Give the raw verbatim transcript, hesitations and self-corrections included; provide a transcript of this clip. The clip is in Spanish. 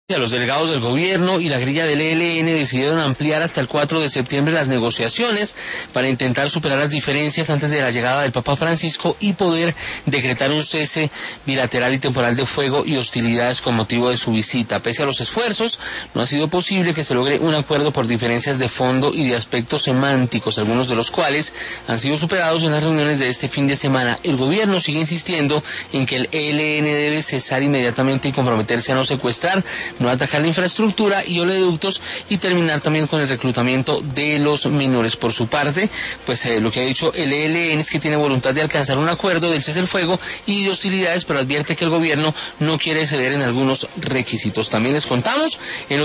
Los delegados del gobierno y la guerrilla del E L N decidieron ampliar hasta el cuatro de septiembre las negociaciones para intentar superar las diferencias antes de la llegada del Papa Francisco y poder decretar un cese bilateral y temporal de fuego y hostilidades con motivo de su visita. Pese a los esfuerzos, no ha sido posible que se logre un acuerdo por diferencias de fondo y de aspectos semánticos, algunos de los cuales han sido superados en las reuniones de este fin de semana. El gobierno sigue insistiendo en que el E L N debe cesar inmediatamente y comprometerse a no secuestrar, no atacar la infraestructura y oleoductos y terminar también con el reclutamiento de los menores. Por su parte, pues eh, lo que ha dicho el E L N es que tiene voluntad de alcanzar un acuerdo del cese del fuego y de hostilidades, pero advierte que el gobierno no quiere ceder en algunos requisitos. También les contamos en